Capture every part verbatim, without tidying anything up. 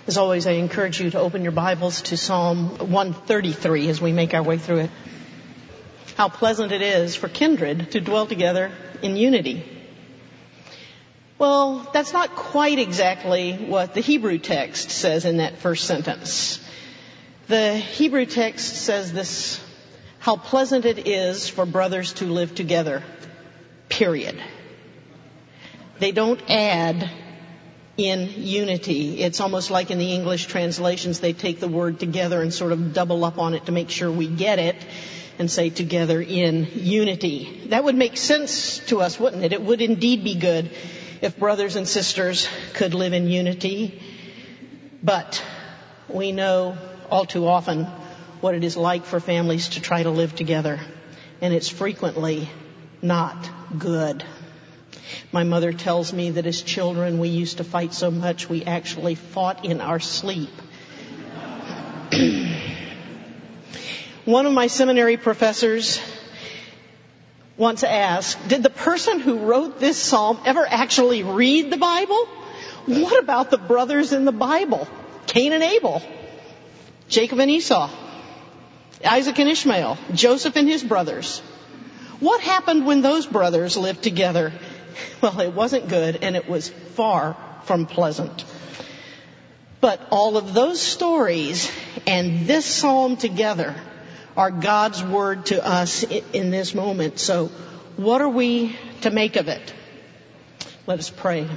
As always, I encourage you to open your Bibles to Psalm one thirty-three as we make our way through it. How pleasant it is for kindred to dwell together in unity. Well, that's not quite exactly what the Hebrew text says in that first sentence. The Hebrew text says this: how pleasant it is for brothers to live together, period. They don't add in unity. It's almost like in the English translations, they take the word together and sort of double up on it to make sure we get it and say together in unity. That would make sense to us, wouldn't it? It would indeed be good if brothers and sisters could live in unity. But we know all too often what it is like for families to try to live together, and it's frequently not good. My mother tells me that as children we used to fight so much we actually fought in our sleep. One of my seminary professors once asked, did the person who wrote this psalm ever actually read the Bible? What about the brothers in the Bible? Cain and Abel, Jacob and Esau, Isaac and Ishmael, Joseph and his brothers. What happened when those brothers lived together? Well, it wasn't good, and it was far from pleasant. But all of those stories and this psalm together are God's word to us in this moment. So what are we to make of it? Let us pray.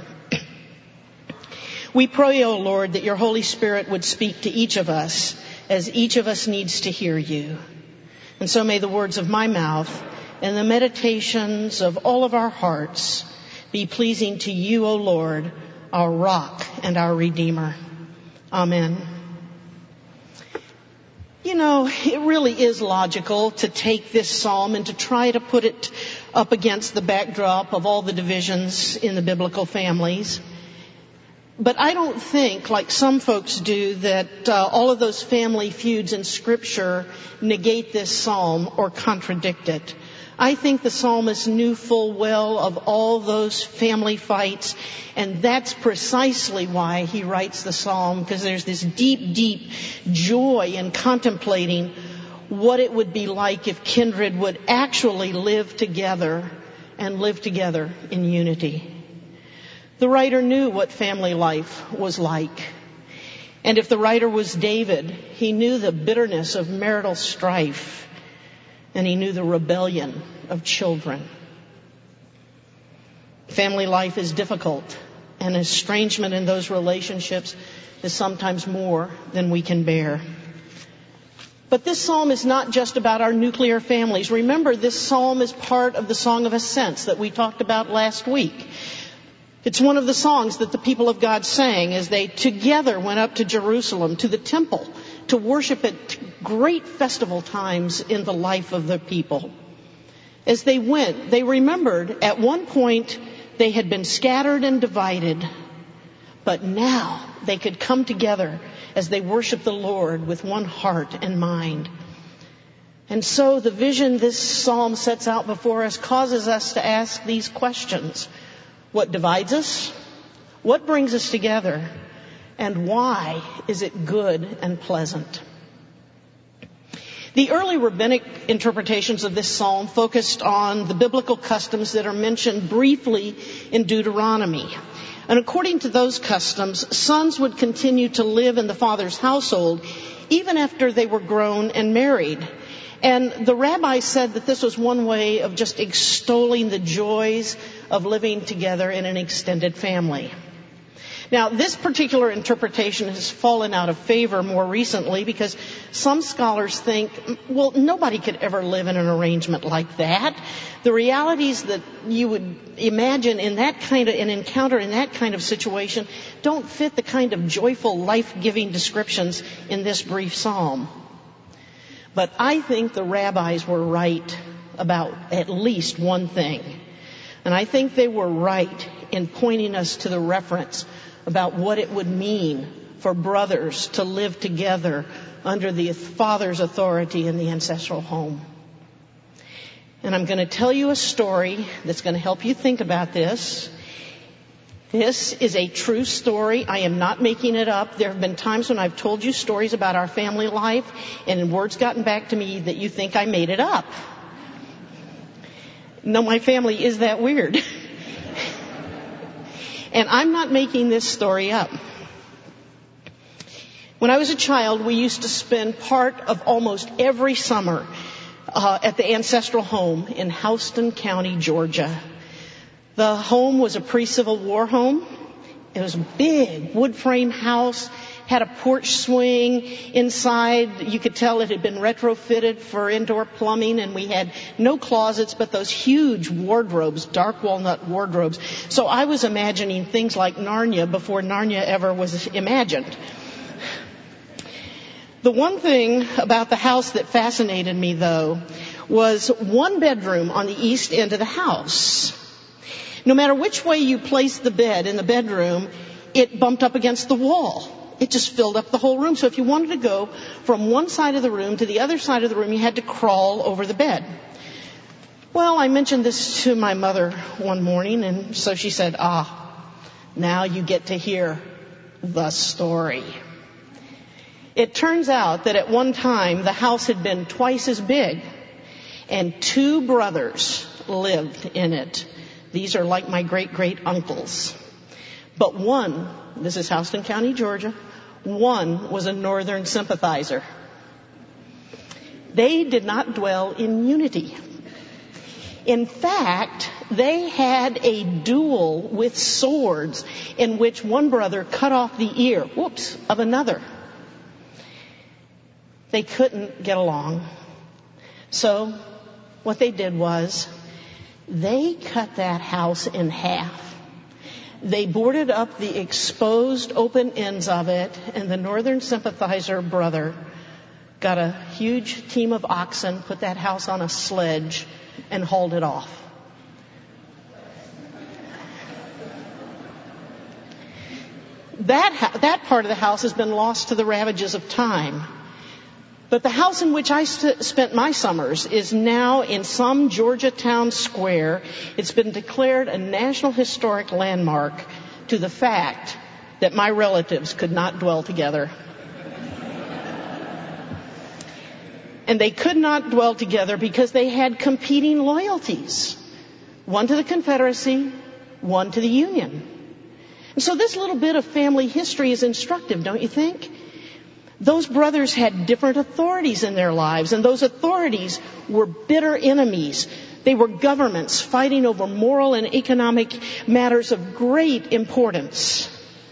We pray, O Lord, that your Holy Spirit would speak to each of us as each of us needs to hear you. And so may the words of my mouth and the meditations of all of our hearts be pleasing to you, O Lord, our rock and our Redeemer. Amen. You know, it really is logical to take this psalm and to try to put it up against the backdrop of all the divisions in the biblical families. But I don't think, like some folks do, that uh, all of those family feuds in Scripture negate this psalm or contradict it. I think the psalmist knew full well of all those family fights, and that's precisely why he writes the psalm, because there's this deep, deep joy in contemplating what it would be like if kindred would actually live together and live together in unity. The writer knew what family life was like. And if the writer was David, he knew the bitterness of marital strife, and he knew the rebellion of children. Family life is difficult, and estrangement in those relationships is sometimes more than we can bear. But this psalm is not just about our nuclear families. Remember, this psalm is part of the Song of Ascents that we talked about last week. It's one of the songs that the people of God sang as they together went up to Jerusalem, to the temple, to worship at great festival times in the life of the people. As they went, they remembered at one point they had been scattered and divided, but now they could come together as they worship the Lord with one heart and mind. And so the vision this psalm sets out before us causes us to ask these questions. What divides us? What brings us together? And why is it good and pleasant? The early rabbinic interpretations of this psalm focused on the biblical customs that are mentioned briefly in Deuteronomy. And according to those customs, sons would continue to live in the father's household even after they were grown and married. And the rabbi said that this was one way of just extolling the joys of living together in an extended family. Now, this particular interpretation has fallen out of favor more recently because some scholars think, well, nobody could ever live in an arrangement like that. The realities that you would imagine in that kind of an encounter in that kind of situation don't fit the kind of joyful, life-giving descriptions in this brief psalm. But I think the rabbis were right about at least one thing. And I think they were right in pointing us to the reference about what it would mean for brothers to live together under the father's authority in the ancestral home. And I'm going to tell you a story that's going to help you think about this. This is a true story. I am not making it up. There have been times when I've told you stories about our family life, and word's gotten back to me that you think I made it up. No, my family is that weird. And I'm not making this story up. When I was a child, we used to spend part of almost every summer uh, at the ancestral home in Houston County, Georgia. The home was a pre-Civil War home. It was a big wood frame house, had a porch swing inside. You could tell it had been retrofitted for indoor plumbing, and we had no closets but those huge wardrobes, dark walnut wardrobes. So I was imagining things like Narnia before Narnia ever was imagined. The one thing about the house that fascinated me, though, was one bedroom on the east end of the house. No matter which way you placed the bed in the bedroom, it bumped up against the wall. It just filled up the whole room. So if you wanted to go from one side of the room to the other side of the room, you had to crawl over the bed. Well, I mentioned this to my mother one morning, and so she said, ah, now you get to hear the story. It turns out that at one time the house had been twice as big, and two brothers lived in it. These are like my great-great-uncles. But one, this is Houston County, Georgia, one was a Northern sympathizer. They did not dwell in unity. In fact, they had a duel with swords in which one brother cut off the ear, whoops, of another. They couldn't get along. So what they did was they cut that house in half. They boarded up the exposed open ends of it, and the Northern sympathizer brother got a huge team of oxen, put that house on a sledge, and hauled it off. That, that part of the house has been lost to the ravages of time. But the house in which I st- spent my summers is now in some Georgia town square. It's been declared a National Historic Landmark to the fact that my relatives could not dwell together. And they could not dwell together because they had competing loyalties. One to the Confederacy, one to the Union. And so this little bit of family history is instructive, don't you think? Those brothers had different authorities in their lives, and those authorities were bitter enemies. They were governments fighting over moral and economic matters of great importance.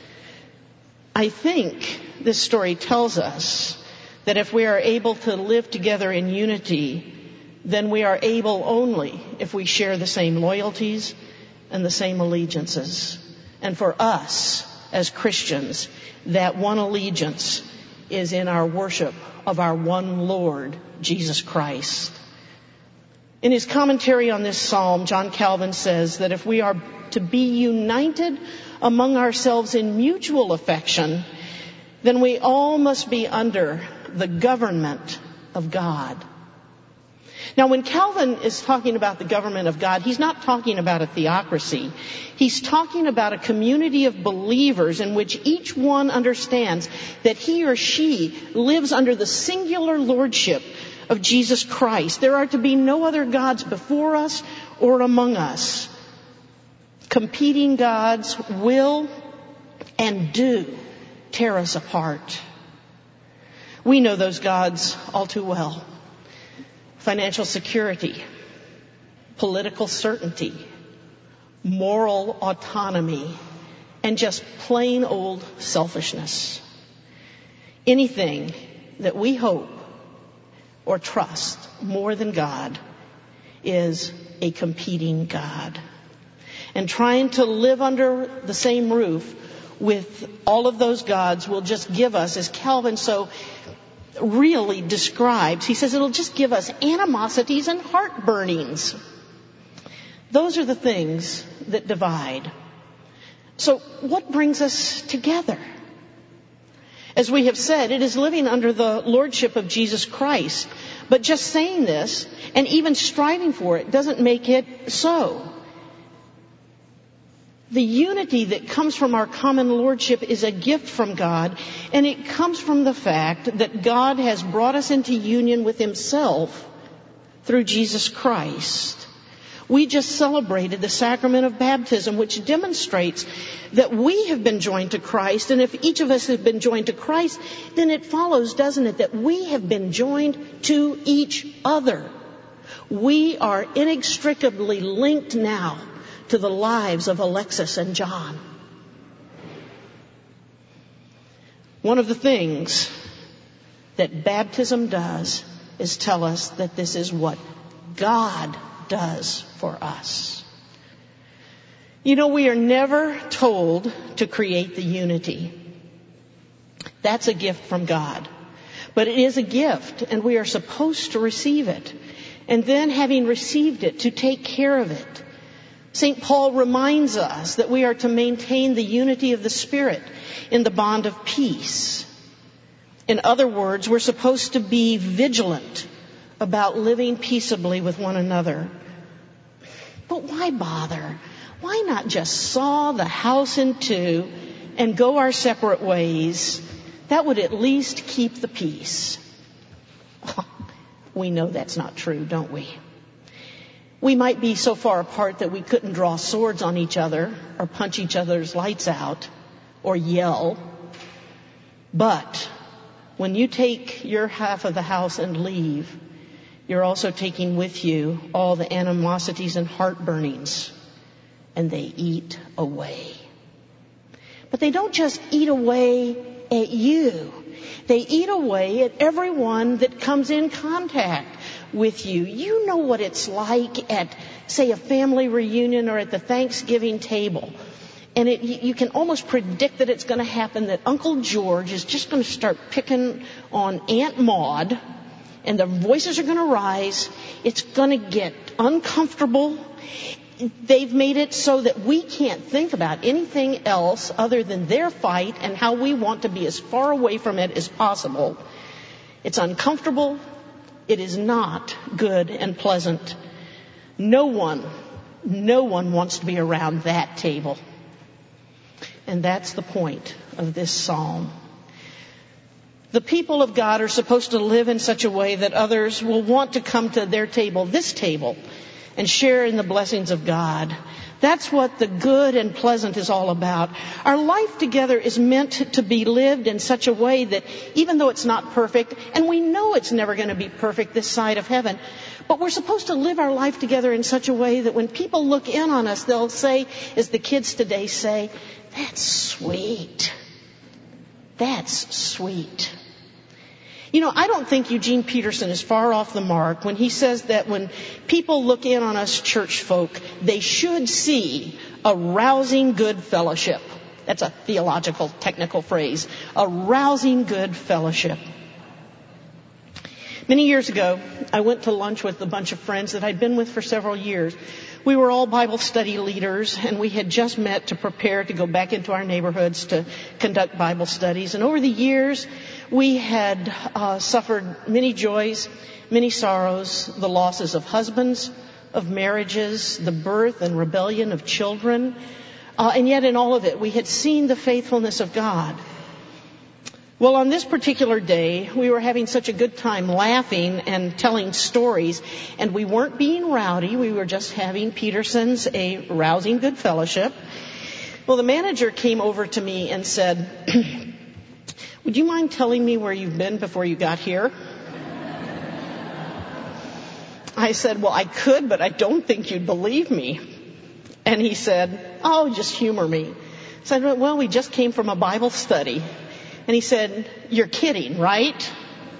I think this story tells us that if we are able to live together in unity, then we are able only if we share the same loyalties and the same allegiances. And for us, as Christians, that one allegiance is in our worship of our one Lord, Jesus Christ. In his commentary on this psalm, John Calvin says that if we are to be united among ourselves in mutual affection, then we all must be under the government of God. Now, when Calvin is talking about the government of God, he's not talking about a theocracy. He's talking about a community of believers in which each one understands that he or she lives under the singular lordship of Jesus Christ. There are to be no other gods before us or among us. Competing gods will and do tear us apart. We know those gods all too well. Financial security, political certainty, moral autonomy, and just plain old selfishness. Anything that we hope or trust more than God is a competing God. And trying to live under the same roof with all of those gods will just give us, as Calvin so really describes, he says it'll just give us animosities and heartburnings. Those are the things that divide. So what brings us together? As we have said, it is living under the lordship of Jesus Christ. But just saying this and even striving for it doesn't make it so. The unity that comes from our common lordship is a gift from God, and it comes from the fact that God has brought us into union with himself through Jesus Christ. We just celebrated the sacrament of baptism, which demonstrates that we have been joined to Christ, and if each of us has been joined to Christ, then it follows, doesn't it, that we have been joined to each other. We are inextricably linked now to the lives of Alexis and John. One of the things that baptism does is tell us that this is what God does for us. You know, we are never told to create the unity. That's a gift from God. But it is a gift, and we are supposed to receive it. And then, having received it, to take care of it. Saint Paul reminds us that we are to maintain the unity of the Spirit in the bond of peace. In other words, we're supposed to be vigilant about living peaceably with one another. But why bother? Why not just saw the house in two and go our separate ways? That would at least keep the peace. We know that's not true, don't we? We might be so far apart that we couldn't draw swords on each other or punch each other's lights out or yell. But when you take your half of the house and leave, you're also taking with you all the animosities and heartburnings, and they eat away. But they don't just eat away at you. They eat away at everyone that comes in contact with you. You know what it's like at, say, a family reunion or at the Thanksgiving table. And it, you can almost predict that it's going to happen, that Uncle George is just going to start picking on Aunt Maud, and the voices are going to rise. It's going to get uncomfortable. They've made it so that we can't think about anything else other than their fight and how we want to be as far away from it as possible. It's uncomfortable. It is not good and pleasant. No one, no one wants to be around that table. And that's the point of this psalm. The people of God are supposed to live in such a way that others will want to come to their table, this table, and share in the blessings of God. That's what the good and pleasant is all about. Our life together is meant to be lived in such a way that even though it's not perfect, and we know it's never going to be perfect this side of heaven, but we're supposed to live our life together in such a way that when people look in on us, they'll say, as the kids today say, "That's sweet. That's sweet." You know, I don't think Eugene Peterson is far off the mark when he says that when people look in on us church folk, they should see a rousing good fellowship. That's a theological, technical phrase. A rousing good fellowship. Many years ago, I went to lunch with a bunch of friends that I'd been with for several years. We were all Bible study leaders, and we had just met to prepare to go back into our neighborhoods to conduct Bible studies. And over the years, we had uh, suffered many joys, many sorrows, the losses of husbands, of marriages, the birth and rebellion of children. Uh, and yet in all of it, we had seen the faithfulness of God. Well, on this particular day, we were having such a good time laughing and telling stories, and we weren't being rowdy. We were just having Peterson's a rousing good fellowship. Well, the manager came over to me and said, "Would you mind telling me where you've been before you got here?" I said, "Well, I could, but I don't think you'd believe me." And he said, "Oh, just humor me." I said, "Well, we just came from a Bible study." And he said, "You're kidding, right?"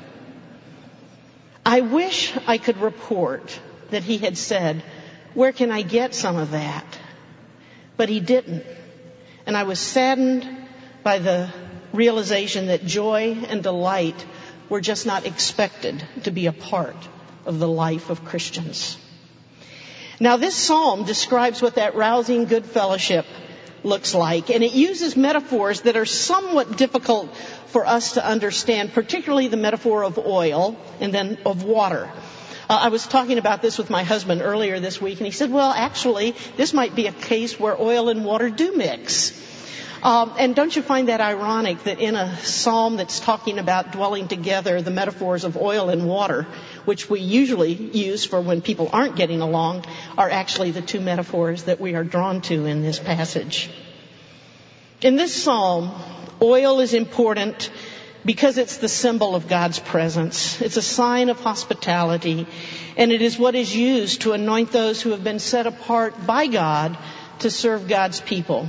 I wish I could report that he had said, "Where can I get some of that?" But he didn't. And I was saddened by the realization that joy and delight were just not expected to be a part of the life of Christians. Now, this psalm describes what that rousing good fellowship looks like, and it uses metaphors that are somewhat difficult for us to understand, particularly the metaphor of oil and then of water. Uh, I was talking about this with my husband earlier this week, and he said, well, actually, this might be a case where oil and water do mix. Um, and don't you find that ironic that in a psalm that's talking about dwelling together, the metaphors of oil and water, which we usually use for when people aren't getting along, are actually the two metaphors that we are drawn to in this passage. In this psalm, oil is important because it's the symbol of God's presence. It's a sign of hospitality, and it is what is used to anoint those who have been set apart by God to serve God's people.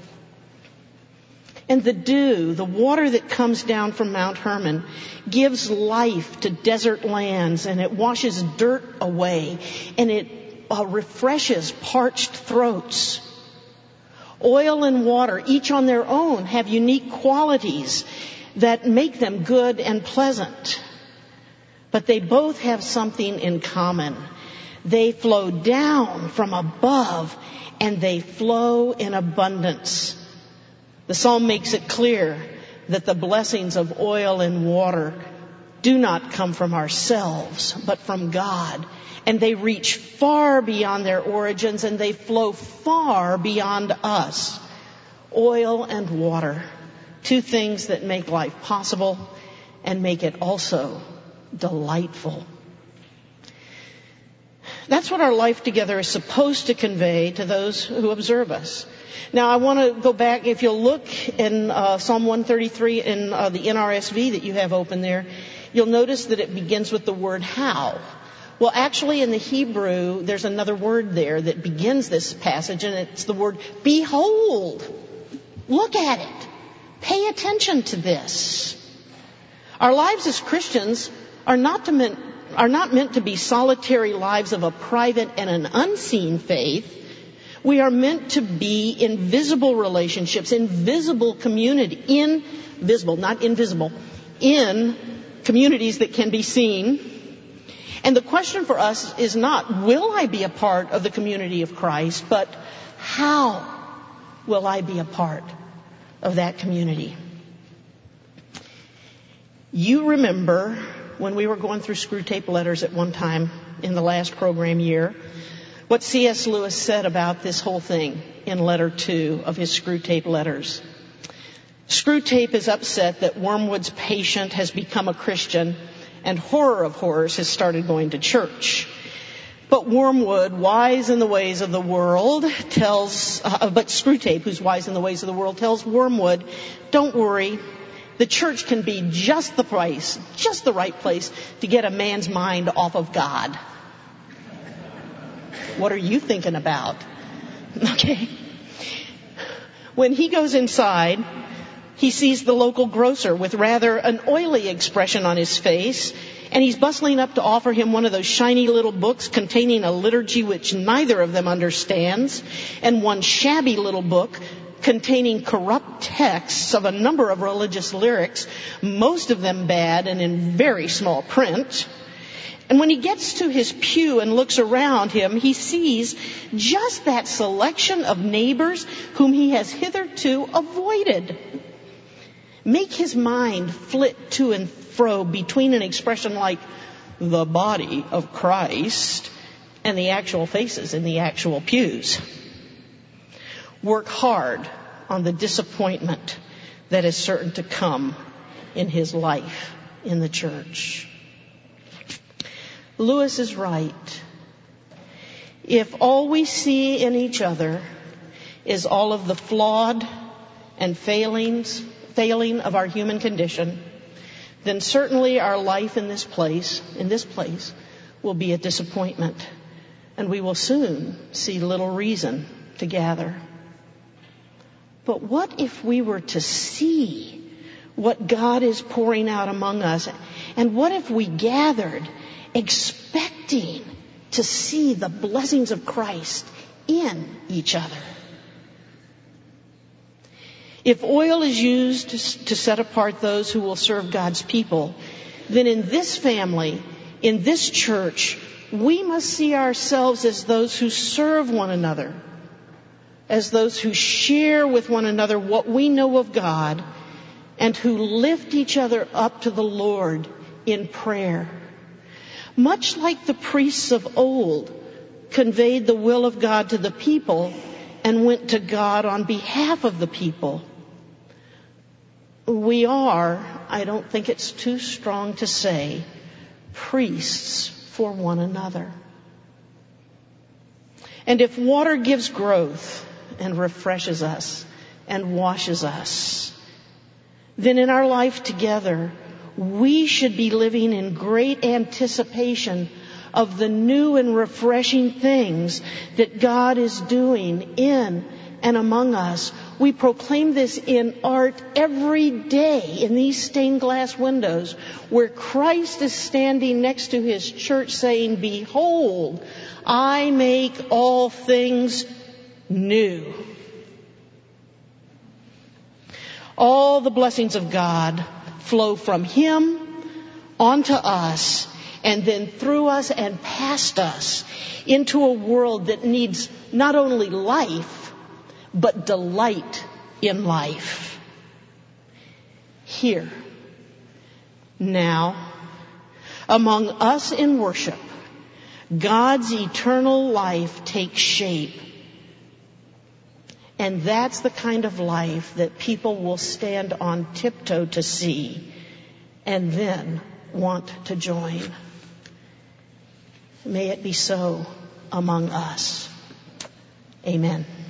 And the dew, the water that comes down from Mount Hermon, gives life to desert lands, and it washes dirt away, and it uh, refreshes parched throats. Oil and water, each on their own, have unique qualities that make them good and pleasant. But they both have something in common. They flow down from above, and they flow in abundance. The psalm makes it clear that the blessings of oil and water do not come from ourselves, but from God. And they reach far beyond their origins, and they flow far beyond us. Oil and water, two things that make life possible and make it also delightful. That's what our life together is supposed to convey to those who observe us. Now, I want to go back. If you'll look in uh, Psalm one thirty-three in uh, the N R S V that you have open there, you'll notice that it begins with the word how. Well, actually, in the Hebrew, there's another word there that begins this passage, and it's the word behold. Look at it. Pay attention to this. Our lives as Christians are not to meant, are not meant to be solitary lives of a private and an unseen faith. We are meant to be invisible relationships, invisible community, invisible, not invisible, in communities that can be seen. And the question for us is not, will I be a part of the community of Christ, but how will I be a part of that community? You remember when we were going through Screwtape Letters at one time in the last program year, what C S Lewis said about this whole thing in letter two of his Screwtape Letters. Screwtape is upset that Wormwood's patient has become a Christian, and horror of horrors has started going to church. But Wormwood, wise in the ways of the world, tells, uh, but Screwtape, who's wise in the ways of the world, tells Wormwood, don't worry, the church can be just the place, just the right place to get a man's mind off of God. What are you thinking about? Okay. When he goes inside, he sees the local grocer with rather an oily expression on his face, and he's bustling up to offer him one of those shiny little books containing a liturgy which neither of them understands, and one shabby little book containing corrupt texts of a number of religious lyrics, most of them bad and in very small print. And when he gets to his pew and looks around him, he sees just that selection of neighbors whom he has hitherto avoided. Make his mind flit to and fro between an expression like the body of Christ and the actual faces in the actual pews. Work hard on the disappointment that is certain to come in his life in the church. Lewis is right. If all we see in each other is all of the flawed and failings, failing of our human condition, then certainly our life in this place, in this place, will be a disappointment, and we will soon see little reason to gather. But what if we were to see what God is pouring out among us, and what if we gathered expecting to see the blessings of Christ in each other? If oil is used to set apart those who will serve God's people, then in this family, in this church, we must see ourselves as those who serve one another, as those who share with one another what we know of God, and who lift each other up to the Lord in prayer. much like the priests of old conveyed the will of God to the people and went to God on behalf of the people. We are, I don't think it's too strong to say, priests for one another. And if water gives growth and refreshes us and washes us, then in our life together, we should be living in great anticipation of the new and refreshing things that God is doing in and among us. We proclaim this in art every day in these stained glass windows where Christ is standing next to his church saying, "Behold, I make all things new." All the blessings of God flow from him onto us and then through us and past us into a world that needs not only life, but delight in life. Here, now, among us in worship, God's eternal life takes shape. And that's the kind of life that people will stand on tiptoe to see and then want to join. May it be so among us. Amen.